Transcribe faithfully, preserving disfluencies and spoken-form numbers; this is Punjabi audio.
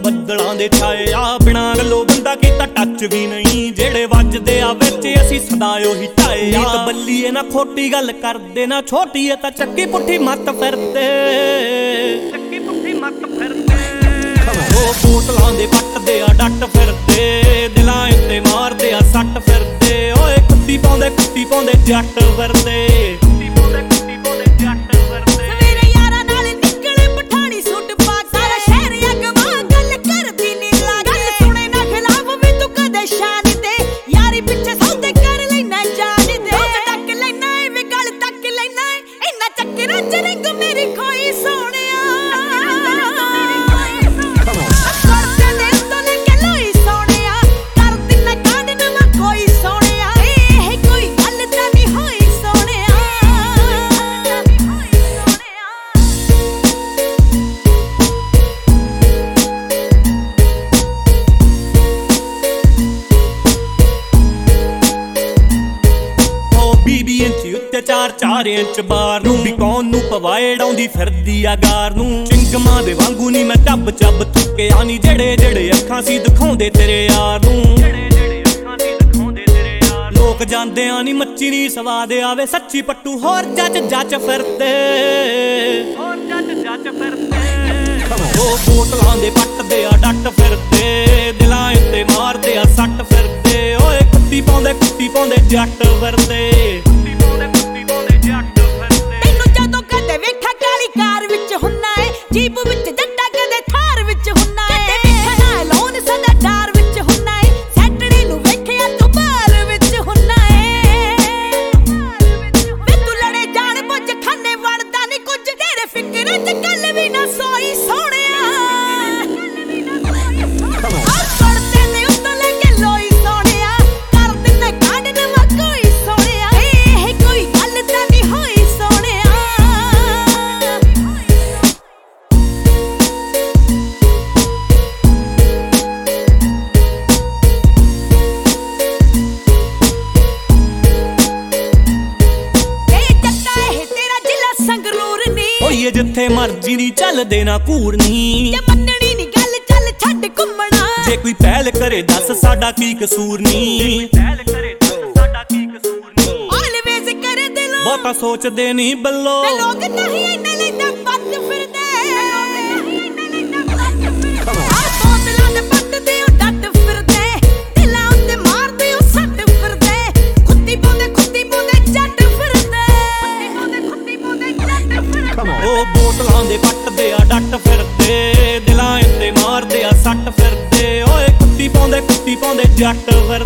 ਬੱਦਲਾਂ ਦੇ ਛਾਏ ਆ। ਬਿਨਾਂ ਗੱਲੋਂ ਬੰਦਾ ਕੀਤਾ ਟੱਚ ਵੀ ਨਹੀਂ, ਜਿਹੜੇ ਵੱਜਦੇ ਆ ਵਿੱਚ ਅਸੀਂ ਸਦਾ ਉਹੀ ਢਾਏ ਆ। ਨੀਤ ਬੱਲੀਏ ਨਾ ਖੋਟੀ ਗੱਲ ਕਰਦੇ, ਨਾ ਛੋਟੀ ਏ ਤਾਂ ਚੱਕੀ ਪੁੱਠੀ ਮੱਤ ਫਿਰਦੇ, ਚੱਕੀ ਪੁੱਠੀ ਮੱਤ ਫਿਰਦੇ। ਉਹ ਬੋਤਲਾਂ ਦੇ ਪੱਟਦੇ ਆ ਡੱਟ ਫਿਰਦੇ, ਦਿਲਾਂ ਉੱਤੇ ਮਾਰਦੇ ਆ ਸੱਟ ਫਿਰਦੇ। ਓਏ ਕੁੱਤੀ ਪਾਉਂਦੇ ਕੁੱਤੀ ਪਾਉਂਦੇ ਜੱਟ ਫਿਰਦੇ, ਕੁੱਤੀ ਪਾਉਂਦੇ ਕੁੱਤੀ ਪਾਉਂਦੇ ਜੱਟ ਫਿਰਦੇ। ਸਵੇਰੇ ਯਾਰਾਂ ਨਾਲ ਨਿਕਲੇ ਪਠਾਣੀ ਸੂਟ ਪਾ, ਸਾਰਾ ਸ਼ਹਿਰ ਅਗਵਾ ਗੱਲ ਕਰਦੀ ਨੀ ਲੱਗ। ਗੱਲ ਸੁਣੇ ਨਾ ਖਿਲਾਫ ਵੀ ਤੂੰ ਕਦੇ ਸ਼ਾਨ ਤੇ, ਯਾਰੀ ਪਿੱਛੇ ਸੌਦੇ ਕਰ ਲੈਣਾ ਜਾਨ ਦੇ। ਲੋਕ ਟੱਕ ਲੈਣਾ ਏ ਵੇ ਗੱਲ ਤੱਕ ਲੈਣਾ ਏ, ਇੰਨਾ ਚੱਕਰਾਂ ਚ ਰੰਗ ਮੇਰੀ ਖੋਈ ਸੋਹਣਿਆ। ਚਾਰ ਚਾਰ ਇੰਚ ਬਾਰ ਨੂੰ ਵੀ ਕੌਣ ਨੂੰ ਪਵਾਏ ਡਾਉਂਦੀ ਫਿਰਦੀ ਆ ਗਾਰ ਨੂੰ। ਚਿੰਗਮਾਂ ਦੇ ਵਾਂਗੂ ਨੀ ਮੈਂ ਚੱਬ ਚੱਬ ਥੁੱਕਿਆ ਨੀ, ਜਿਹੜੇ ਜਿਹੜੇ ਅੱਖਾਂ ਸੀ ਦਿਖਾਉਂਦੇ ਤੇਰੇ ਯਾਰ ਨੂੰ, ਜਿਹੜੇ ਜਿਹੜੇ ਅੱਖਾਂ ਸੀ ਦਿਖਾਉਂਦੇ ਤੇਰੇ ਯਾਰ। ਲੋਕ ਜਾਂਦੇ ਆ ਨੀ ਮੱਚੀ ਨੀ ਸਵਾਦ ਆਵੇ, ਸੱਚੀ ਪੱਟੂ ਹੋਰ ਜੱਜ ਜੱਜ ਫਿਰਦੇ, ਹੋਰ ਜੱਜ ਜੱਜ ਫਿਰਦੇ। ਉਹ ਬੋਤਲਾਂ ਦੇ ਪੱਟਦੇ ਆ ਡੱਟ ਫਿਰਦੇ, ਦਿਲਾਂ ਉੱਤੇ ਮਾਰਦੇ ਆ ਸੱਟ ਫਿਰਦੇ। ਓਏ ਕੁੱਤੀ ਪਾਉਂਦੇ ਕੁੱਤੀ ਪਾਉਂਦੇ ਜੱਟ ਫਿਰਦੇ, ਕਾਰ ਵਿੱਚ ਹੁੰਨਾ ਏ, ਜੀਪ ਵਿੱਚ ਜੱਟਾ ਕਦੇ ਥਾਰ ਵਿੱਚ ਹੁੰਨਾ ਏ। ਕਦੇ ਵੇਖਣਾ ਲੋਨ ਸਦਾ ਡਾਰ ਵਿੱਚ ਹੁੰਨਾ ਏ, ਸੈਟਰਡੇ ਨੂੰ ਵੇਖਿਆ ਤੂੰ ਬਾਰ ਵਿੱਚ ਹੁੰਨਾ ਏ। ਵੇ ਤੂੰ ਲੜੇ ਜਾਣ ਬੁੱਝ ਖਾਨੇ ਵੜਦਾ ਨੀ ਕੁਝ, ਤੇਰੇ ਫਿਕਰਾਂ ਚ ਕੱਲ ਵੀ ਨਾ ਸੋਈ ਸੋਹਣਿਆ। ਓਏ ਜਿੱਥੇ ਮਰਜੀ ਨੀ ਚੱਲਦੇ ਨਾ ਘੂਰਨੀ, ਜੇ ਮੰਨਣੀ ਨੀ ਗੱਲ ਚੱਲ ਛੱਡ ਘੁੰਮਣਾ। ਜੇ ਕੋਈ ਪਹਿਲ ਕਰੇ ਦੱਸ ਸਾਡਾ ਕੀ ਕਸੂਰ ਨੀ, ਪਹਿਲ ਕਰੇ ਦੱਸ ਸਾਡਾ ਕੀ ਕਸੂਰ ਨੀ। ਆਲਵੇਜ਼ ਕਰੇ ਦਿਲੋਂ ਬਹੁਤਾ ਸੋਚਦੇ ਨੀ ਬੱਲੋ, ਤੇ ਲੋਕ ਨਹੀਂ ਇੰਨੇ ਲੈਂਦਾ ਪੱਜ ਫਿਰਦੇ। ਆ ਬੋਤਲਾਂ ਦੇ ਪੱਟਦੇ ਓ ਡੱਟ ਫਿਰਦੇ, ਦਿਲਾਂ ਉੱਤੇ ਮਾਰਦੇ ਓ ਸੱਟ ਫਿਰਦੇ। ਖੁੱਤੀ ਪਾਉਂਦੇ ਖੁੱਤੀ ਪਾਉਂਦੇ ਜੱਟ ਫਿਰਦੇ, ਖੁੱਤੀ ਪਾਉਂਦੇ ਖੁੱਤੀ ਪਾਉਂਦੇ ਜੱਟ ਫਿਰਦੇ। ਉਹ ਬੋਤਲਾਂ ਦੇ ਪੱਟਦੇ ਆ ਡੱਟ ਫਿਰਦੇ, ਦਿਲਾਂ ਉੱਤੇ ਮਾਰਦੇ ਆ ਸੱਟ ਫਿਰਦੇ। ਓਏ ਕੁੱਤੀ ਪਾਉਂਦੇ ਕੁੱਤੀ ਪਾਉਂਦੇ ਜੱਟ ਫਿਰਦੇ।